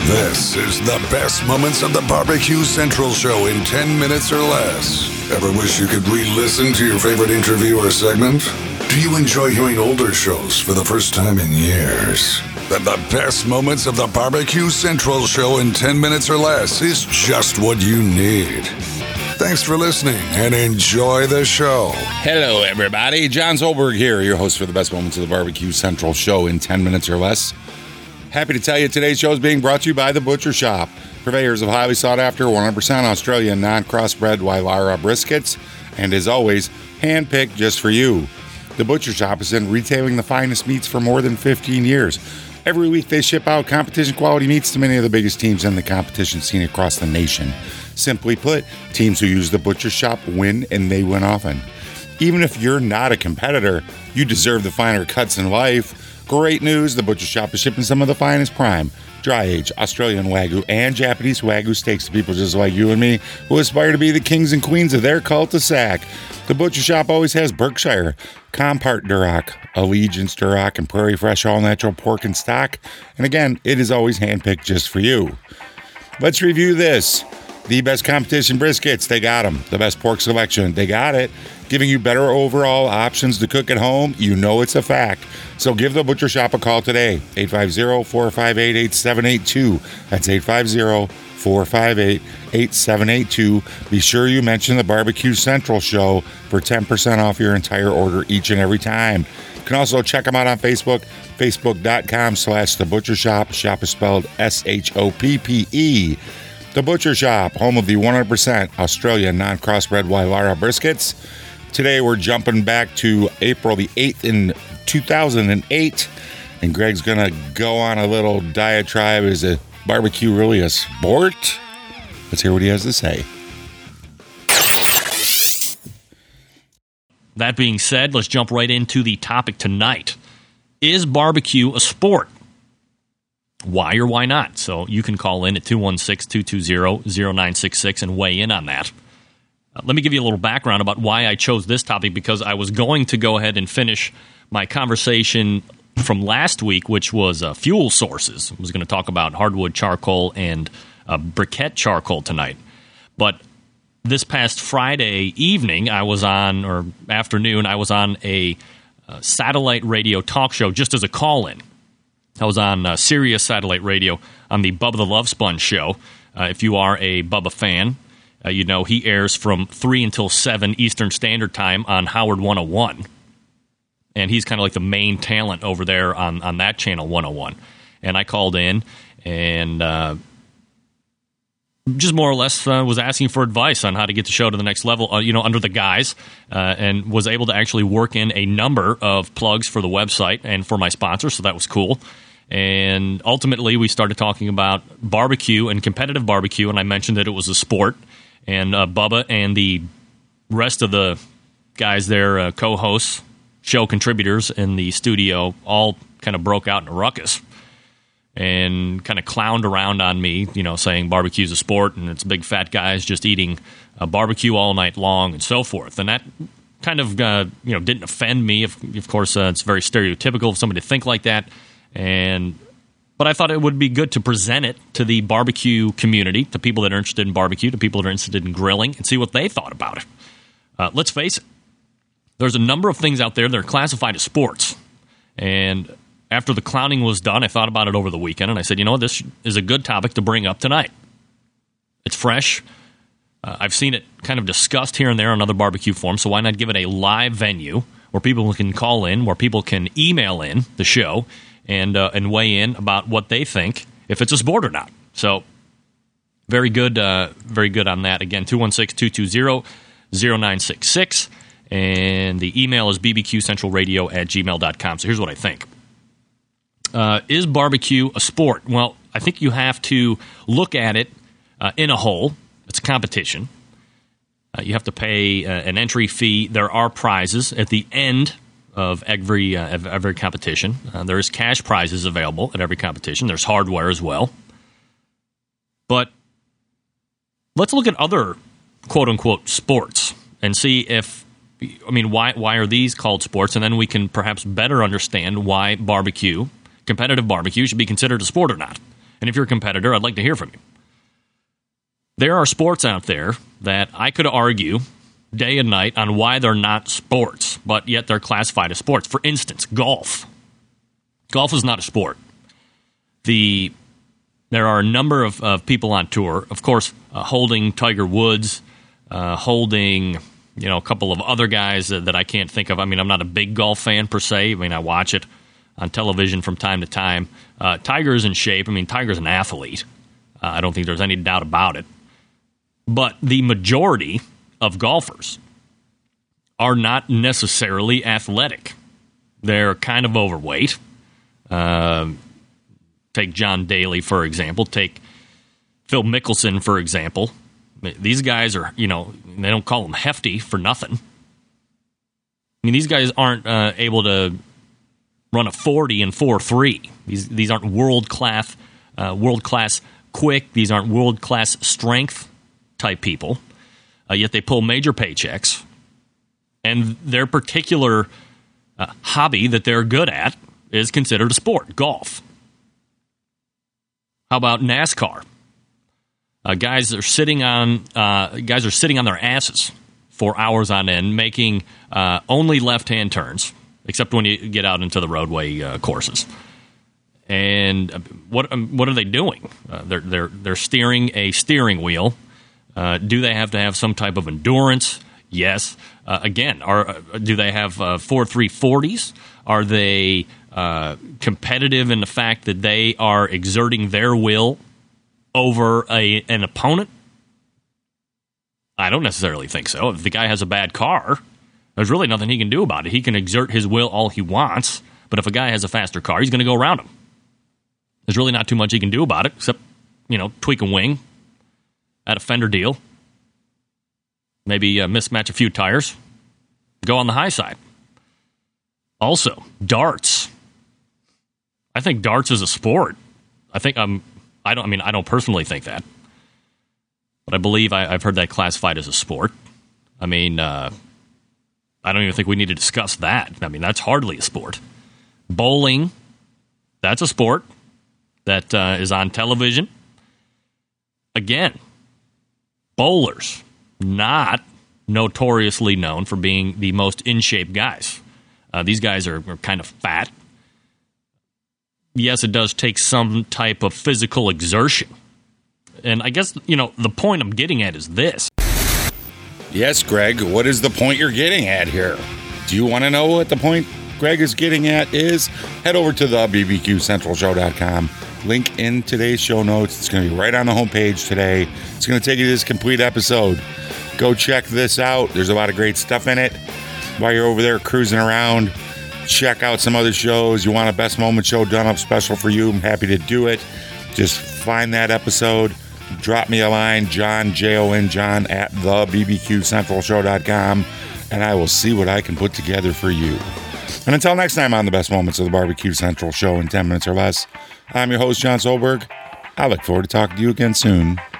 This is the best moments of the Barbecue Central Show in 10 minutes or less. Ever wish you could re-listen to your favorite interview or segment? Do you enjoy hearing older shows for the first time in years? Then the best moments of the Barbecue Central Show in 10 minutes or less is just what you need. Thanks for listening and enjoy the show. Hello, everybody. John Zolberg here, your host for the best moments of the Barbecue Central Show in 10 minutes or less. Happy to tell you today's show is being brought to you by The Butcher Shop, purveyors of highly sought-after 100% Australian non-crossbred Wylarah briskets, and as always, handpicked just for you. The Butcher Shop has been retailing the finest meats for more than 15 years. Every week they ship out competition-quality meats to many of the biggest teams in the competition scene across the nation. Simply put, teams who use The Butcher Shop win, and they win often. Even if you're not a competitor, you deserve the finer cuts in life. Great news, The Butcher Shop is shipping some of the finest prime, dry-aged Australian Wagyu and Japanese Wagyu steaks to people just like you and me who aspire to be the kings and queens of their cul-de-sac. The Butcher Shop always has Berkshire, Compart Duroc, Allegiance Duroc, and Prairie Fresh all-natural pork and stock. And again, it is always handpicked just for you. Let's review this. The best competition briskets, they got them. The best pork selection, they got it. Giving you better overall options to cook at home, you know it's a fact. So give The Butcher Shop a call today, 850-458-8782. That's 850-458-8782. Be sure you mention the Barbecue Central Show for 10% off your entire order each and every time. You can also check them out on Facebook, facebook.com/thebutchershop. Shop is spelled S-H-O-P-P-E. The Butcher Shop, home of the 100% Australian non-crossbred Wylarah briskets. Today we're jumping back to April the 8th in 2008, and Greg's going to go on a little diatribe. Is a barbecue really a sport? Let's hear what he has to say. That being said, let's jump right into the topic tonight. Is barbecue a sport? Why or why not? So you can call in at 216-220-0966 and weigh in on that. Let me give you a little background about why I chose this topic, because I was going to go ahead and finish my conversation from last week, which was fuel sources. I was going to talk about hardwood charcoal and briquette charcoal tonight. But this past Friday evening, afternoon, I was on a satellite radio talk show just as a call-in. I was on Sirius Satellite Radio on the Bubba the Love Sponge show. If you are a Bubba fan, you know he airs from 3 until 7 Eastern Standard Time on Howard 101. And he's kind of like the main talent over there on that channel, 101. And I called in and just more or less was asking for advice on how to get the show to the next level, under the guys, and was able to actually work in a number of plugs for the website and for my sponsor, so that was cool. And ultimately, we started talking about barbecue and competitive barbecue, and I mentioned that it was a sport. And Bubba and the rest of the guys there, co-hosts, show contributors in the studio, all kind of broke out in a ruckus and kind of clowned around on me, saying barbecue's a sport and it's big fat guys just eating barbecue all night long and so forth. And that kind of, didn't offend me. Of course, it's very stereotypical of somebody to think like that. But I thought it would be good to present it to the barbecue community, to people that are interested in barbecue, to people that are interested in grilling, and see what they thought about it. Let's face it, there's a number of things out there that are classified as sports. And after the clowning was done, I thought about it over the weekend, and I said, this is a good topic to bring up tonight. It's fresh. I've seen it kind of discussed here and there on other barbecue forums, so why not give it a live venue where people can call in, where people can email in the show, and weigh in about what they think, if it's a sport or not. So, very good on that. Again, 216-220-0966, and the email is bbqcentralradio@gmail.com. So here's what I think. Is barbecue a sport? Well, I think you have to look at it in a whole. It's a competition. You have to pay an entry fee. There are prizes at the end of every competition. There is cash prizes available at every competition. There's hardware as well. But let's look at other quote-unquote sports and see why are these called sports? And then we can perhaps better understand why competitive barbecue, should be considered a sport or not. And if you're a competitor, I'd like to hear from you. There are sports out there that I could argue day and night on why they're not sports, but yet they're classified as sports. For instance, golf. Golf is not a sport. There are a number of people on tour, of course, holding Tiger Woods, holding a couple of other guys that I can't think of. I mean, I'm not a big golf fan per se. I mean, I watch it on television from time to time. Tiger's in shape. I mean, Tiger's an athlete. I don't think there's any doubt about it. But the majority of golfers are not necessarily athletic. They're kind of overweight. Take John Daly, for example. Take Phil Mickelson, for example. These guys are, they don't call them hefty for nothing. I mean, these guys aren't able to run a 40 and 4.3. These aren't world-class quick. These aren't world-class strength type people, yet they pull major paychecks, and their particular hobby that they're good at is considered a sport, golf. How about NASCAR? Guys are sitting on their asses for hours on end, making only left-hand turns, except when you get out into the roadway courses. And what are they doing? They're steering a steering wheel. Do they have to have some type of endurance? Yes. Again, do they have 4.340s? Are they competitive in the fact that they are exerting their will over an opponent? I don't necessarily think so. If the guy has a bad car, there's really nothing he can do about it. He can exert his will all he wants, but if a guy has a faster car, he's going to go around him. There's really not too much he can do about it, except, tweak a wing, add a fender deal, maybe mismatch a few tires, go on the high side. Also, darts. I think darts is a sport. I don't personally think that, but I believe I've heard that classified as a sport. I mean, I don't even think we need to discuss that. I mean, that's hardly a sport. Bowling, that's a sport that is on television. Again, bowlers, not notoriously known for being the most in-shape guys. These guys are kind of fat. Yes, it does take some type of physical exertion. And I guess, the point I'm getting at is this. Yes, Greg, what is the point you're getting at here? Do you want to know what the point Greg is getting at is? Head over to the bbqcentralshow.com. Link in today's show notes. It's going to be right on the homepage today. It's going to take you to this complete episode. Go check this out. There's a lot of great stuff in it. While you're over there cruising around, check out some other shows. You want a Best Moment show done up special for you, I'm happy to do it. Just find that episode. Drop me a line, John, John, at thebbqcentralshow.com, and I will see what I can put together for you. And until next time on the Best Moments of the Barbecue Central Show in 10 minutes or less, I'm your host, John Solberg. I look forward to talking to you again soon.